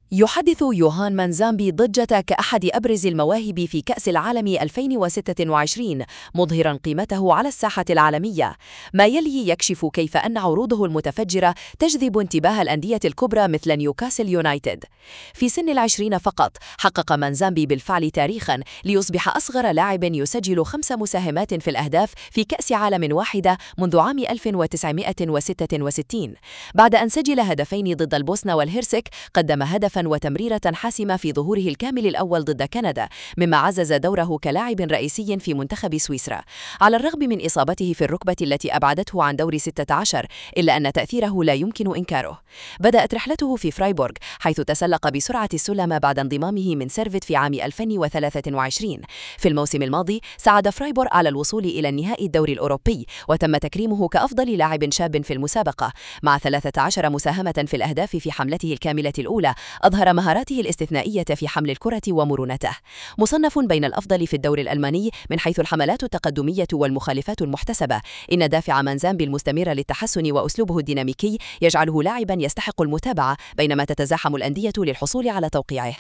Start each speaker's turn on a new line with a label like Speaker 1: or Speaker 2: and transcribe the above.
Speaker 1: يحدث يوهان مانزامبي ضجة كأحد أبرز المواهب في كأس العالم 2026، مظهرا قيمته على الساحة العالمية. ما يلي يكشف كيف أن عروضه المتفجرة تجذب انتباه الأندية الكبرى مثل نيوكاسل يونايتد. في سن العشرين فقط حقق مانزامبي بالفعل تاريخا ليصبح أصغر لاعب يسجل 5 مساهمات في الأهداف في كأس عالم واحدة منذ عام 1966. بعد أن سجل هدفين ضد البوسنة والهرسك، قدم هدفا وتمريرة حاسمة في ظهوره الكامل الأول ضد كندا، مما عزز دوره كلاعب رئيسي في منتخب سويسرا. على الرغم من إصابته في الركبة التي أبعدته عن دور 16، إلا أن تأثيره لا يمكن إنكاره. بدأت رحلته في فرايبورغ، حيث تسلق بسرعة السلم بعد انضمامه من سيرفيت في عام 2023. في الموسم الماضي ساعد فرايبورغ على الوصول إلى النهائي الدوري الأوروبي، وتم تكريمه كأفضل لاعب شاب في المسابقة مع 13 مساهمة في الأهداف في حملته الكاملة الأولى. أظهر مهاراته الاستثنائية في حمل الكرة ومرونته. مصنف بين الأفضل في الدوري الألماني من حيث الحملات التقدمية والمخالفات المحتسبة، إن دافع مانزامبي المستمر للتحسن وأسلوبه الديناميكي يجعله لاعبا يستحق المتابعة، بينما تتزاحم الأندية للحصول على توقيعه.